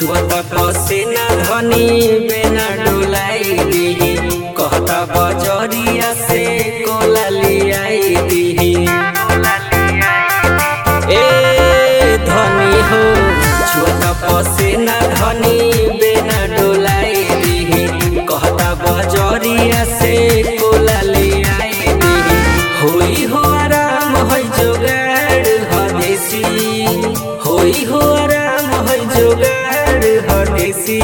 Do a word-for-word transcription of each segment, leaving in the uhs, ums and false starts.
छुअत पसीना धनी बेना डोलाई दी कहता बजरिया से कोला लियाई दी ए धनी हो छुअत पसीना धनी बेना डोलाई दी कहता बजरिया से कोला लियाई दी होई हो आराम है जोगाड़ हदेसी होई हो आराम है जोगाड़ हदेसी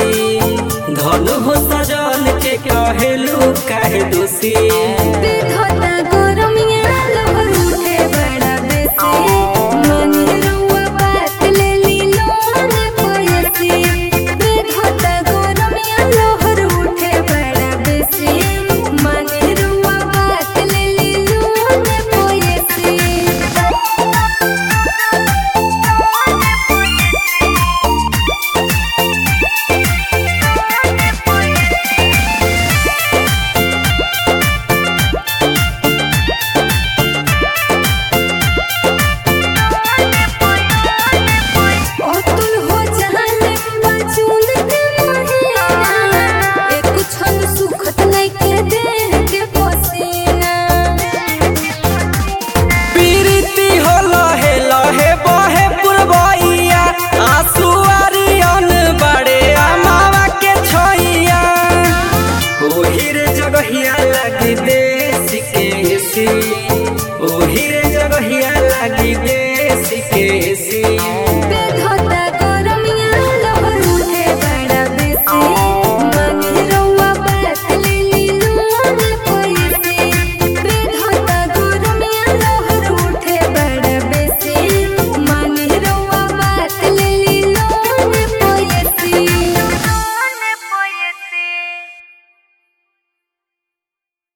धन हो सजन के कहेलू काहे दोषी।